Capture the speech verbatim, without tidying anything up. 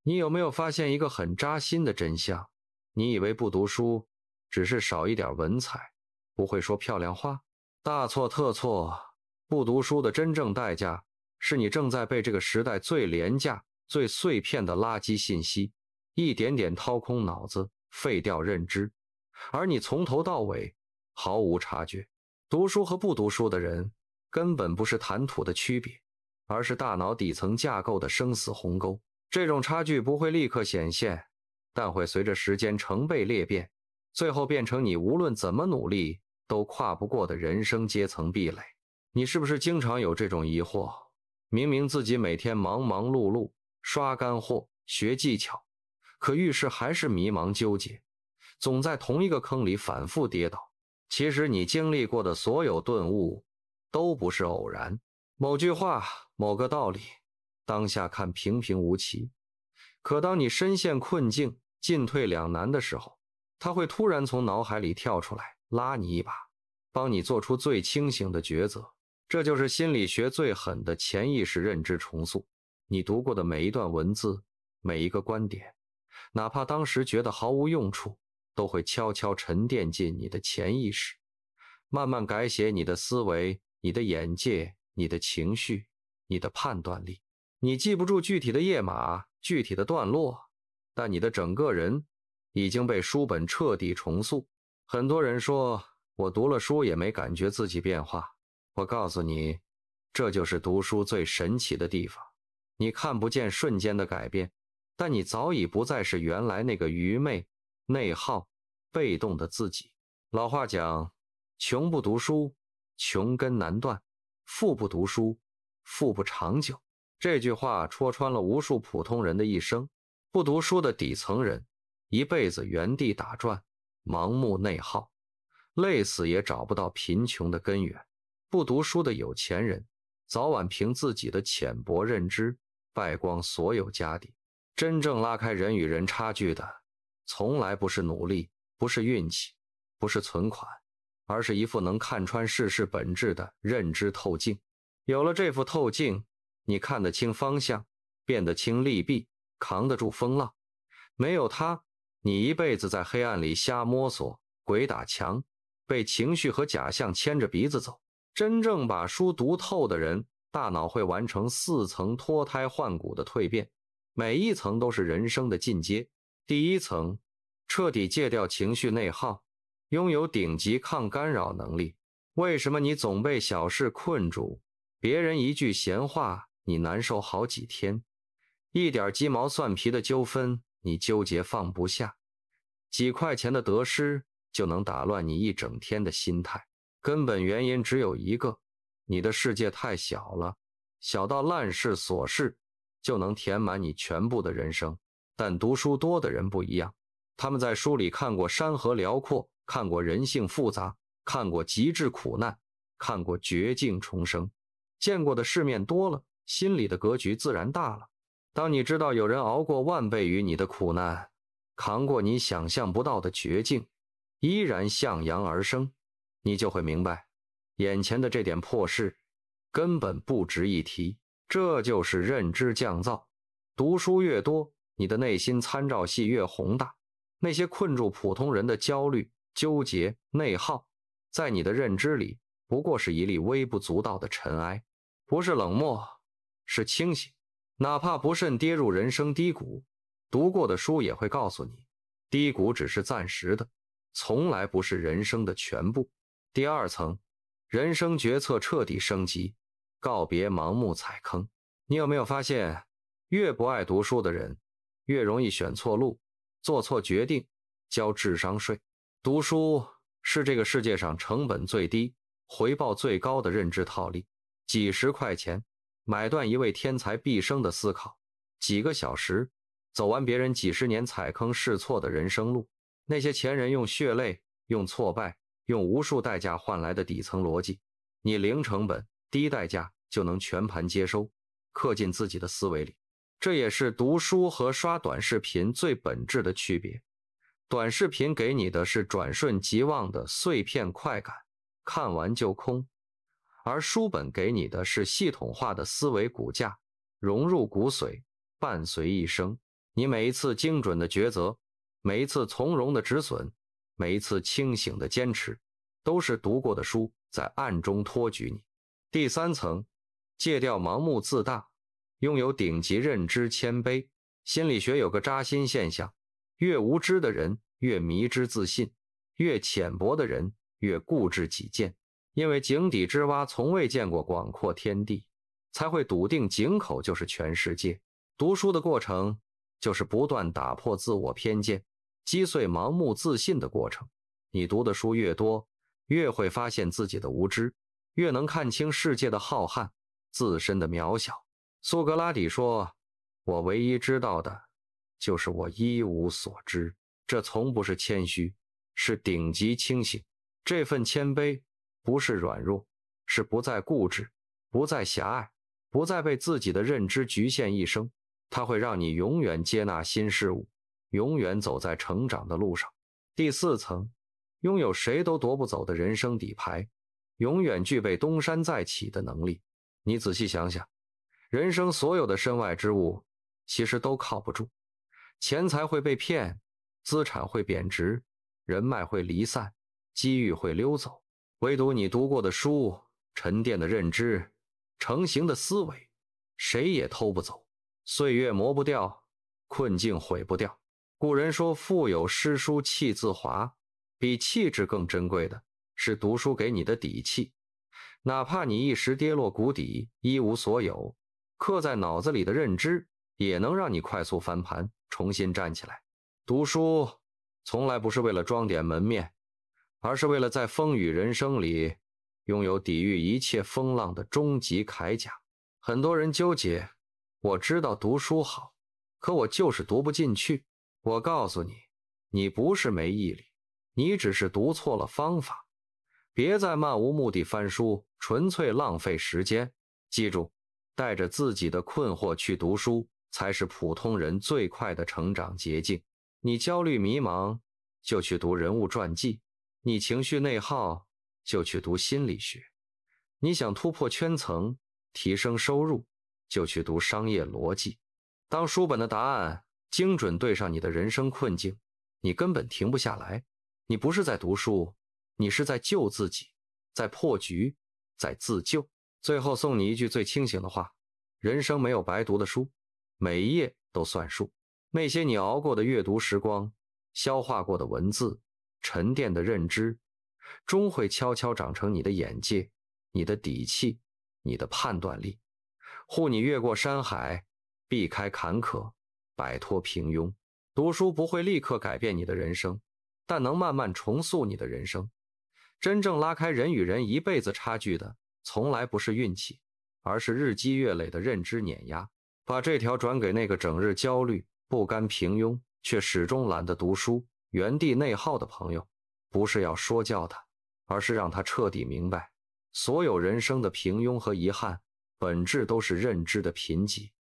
你有没有发现一个很扎心的真相？你以为不读书只是少一点文采，不会说漂亮话？大错特错！不读书的真正代价是你正在被这个时代最廉价、最碎片的垃圾信息一点点掏空脑子，废掉认知，而你从头到尾毫无察觉。读书和不读书的人根本不是谈吐的区别，而是大脑底层架构的生死鸿沟。这种差距不会立刻显现，但会随着时间成倍裂变，最后变成你无论怎么努力都跨不过的人生阶层壁垒。你是不是经常有这种疑惑？明明自己每天忙忙碌碌，刷干货，学技巧，可遇事还是迷茫纠结，总在同一个坑里反复跌倒。其实你经历过的所有顿悟都不是偶然，某句话，某个道理，当下看平平无奇，可当你深陷困境，进退两难的时候，他会突然从脑海里跳出来，拉你一把，帮你做出最清醒的抉择。这就是心理学最狠的潜意识认知重塑。你读过的每一段文字，每一个观点，哪怕当时觉得毫无用处，都会悄悄沉淀进你的潜意识，慢慢改写你的思维，你的眼界，你的情绪，你的判断力。你记不住具体的页码，具体的段落，但你的整个人已经被书本彻底重塑。很多人说，我读了书也没感觉自己变化。我告诉你，这就是读书最神奇的地方。你看不见瞬间的改变，但你早已不再是原来那个愚昧、内耗、被动的自己。老话讲，穷不读书，穷根难断；富不读书，富不长久。这句话戳穿了无数普通人的一生。不读书的底层人，一辈子原地打转，盲目内耗，累死也找不到贫穷的根源。不读书的有钱人，早晚凭自己的浅薄认知，败光所有家底。真正拉开人与人差距的，从来不是努力，不是运气，不是存款，而是一副能看穿世事本质的认知透镜。有了这副透镜，你看得清方向，辨得清利弊，扛得住风浪。没有它，你一辈子在黑暗里瞎摸索，鬼打墙，被情绪和假象牵着鼻子走。真正把书读透的人，大脑会完成四层脱胎换骨的蜕变，每一层都是人生的进阶。第一层，彻底戒掉情绪内耗，拥有顶级抗干扰能力。为什么你总被小事困住？别人一句闲话，你难受好几天；一点鸡毛蒜皮的纠纷，你纠结放不下；几块钱的得失，就能打乱你一整天的心态。根本原因只有一个，你的世界太小了，小到烂事琐事就能填满你全部的人生。但读书多的人不一样，他们在书里看过山河辽阔，看过人性复杂，看过极致苦难，看过绝境重生，见过的世面多了，心里的格局自然大了。当你知道有人熬过万倍于你的苦难，扛过你想象不到的绝境，依然向阳而生，你就会明白，眼前的这点破事根本不值一提。这就是认知降噪。读书越多，你的内心参照系越宏大，那些困住普通人的焦虑、纠结、内耗，在你的认知里不过是一粒微不足道的尘埃。不是冷漠，是清醒。哪怕不慎跌入人生低谷，读过的书也会告诉你，低谷只是暂时的，从来不是人生的全部。第二层，人生决策彻底升级，告别盲目踩坑。你有没有发现，越不爱读书的人，越容易选错路，做错决定，交智商税。读书是这个世界上成本最低、回报最高的认知套利。几十块钱买断一位天才毕生的思考，几个小时走完别人几十年踩坑试错的人生路。那些前人用血泪，用挫败，用无数代价换来的底层逻辑，你零成本低代价就能全盘接收，刻进自己的思维里。这也是读书和刷短视频最本质的区别。短视频给你的是转瞬即忘的碎片快感，看完就空，而书本给你的是系统化的思维骨架，融入骨髓，伴随一生。 你每一次精准的抉择，每一次从容的止损，每一次清醒的坚持，都是读过的书在暗中托举你。第三层，戒掉盲目自大，拥有顶级认知谦卑。心理学有个扎心现象，越无知的人越迷之自信，越浅薄的人越固执己见。因为井底之蛙从未见过广阔天地，才会笃定井口就是全世界。读书的过程就是不断打破自我偏见，击碎盲目自信的过程。你读的书越多，越会发现自己的无知，越能看清世界的浩瀚，自身的渺小。苏格拉底说，我唯一知道的就是我一无所知。这从不是谦虚，是顶级清醒。这份谦卑不是软弱，是不再固执，不再狭隘，不再被自己的认知局限一生。它会让你永远接纳新事物，永远走在成长的路上。第四层，拥有谁都夺不走的人生底牌，永远具备东山再起的能力。你仔细想想，人生所有的身外之物其实都靠不住。钱财会被骗，资产会贬值，人脉会离散，机遇会溜走。唯独你读过的书，沉淀的认知，成型的思维，谁也偷不走。岁月磨不掉，困境毁不掉。古人说，腹有诗书气自华，比气质更珍贵的是读书给你的底气。哪怕你一时跌落谷底，一无所有，刻在脑子里的认知也能让你快速翻盘，重新站起来。读书从来不是为了装点门面，而是为了在风雨人生里拥有抵御一切风浪的终极铠甲。很多人纠结，我知道读书好，可我就是读不进去。我告诉你，你不是没毅力，你只是读错了方法。别再漫无目的翻书，纯粹浪费时间。记住，带着自己的困惑去读书，才是普通人最快的成长捷径。你焦虑迷茫，就去读人物传记；你情绪内耗，就去读心理学；你想突破圈层，提升收入，就去读商业逻辑。当书本的答案精准对上你的人生困境，你根本停不下来。你不是在读书，你是在救自己，在破局，在自救。最后送你一句最清醒的话，人生没有白读的书，每一页都算数。那些你熬过的阅读时光，消化过的文字，沉淀的认知，终会悄悄长成你的眼界，你的底气，你的判断力，护你越过山海，避开坎坷，摆脱平庸。读书不会立刻改变你的人生，但能慢慢重塑你的人生。真正拉开人与人一辈子差距的，从来不是运气，而是日积月累的认知碾压。把这条转给那个整日焦虑、不甘平庸，却始终懒得读书、原地内耗的朋友。不是要说教他，而是让他彻底明白，所有人生的平庸和遗憾，本质都是认知的贫瘠。